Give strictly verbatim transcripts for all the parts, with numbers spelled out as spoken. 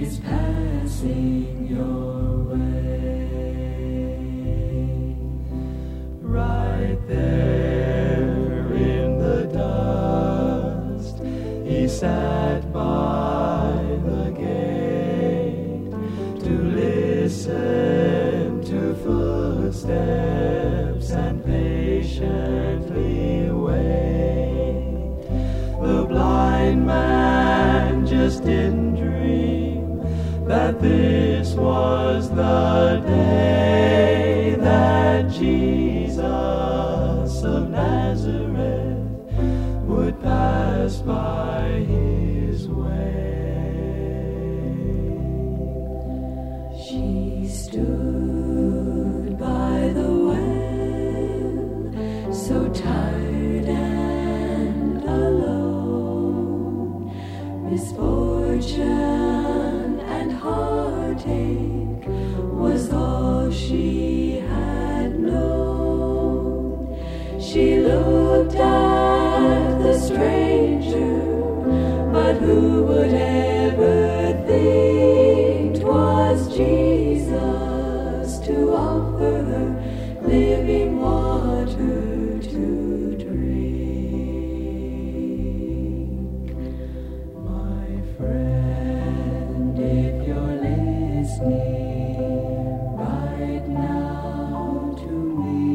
is passing your way. Right there in the dust, he sat by the gate to listen to footsteps and patiently wait. The blind man just didn't dream that this was the day that Jesus of Nazareth would pass by his way. She stood by the well, so tired and alone. Misfortune and heartache was all she had known. She looked at the stranger, but who would ever think 'twas Jesus to offer her living water to drink? My friend, if you're listening right now to me,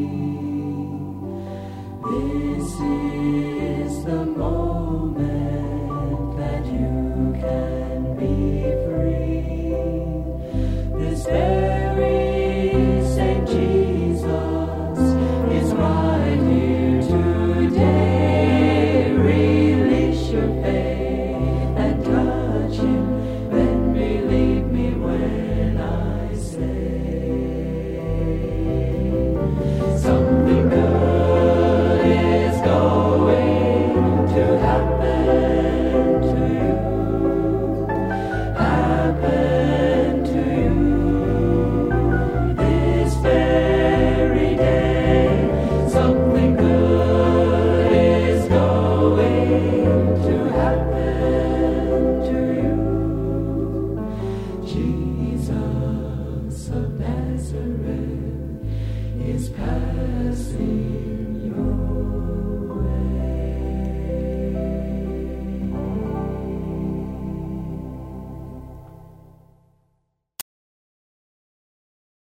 this is the moment that you can be free. This very same Jesus is right here today. Release your faith and touch him, then believe me when I say something good is going to happen to you, happen to you this very day. Something good is going to happen to you. Jesus of Nazareth is passing your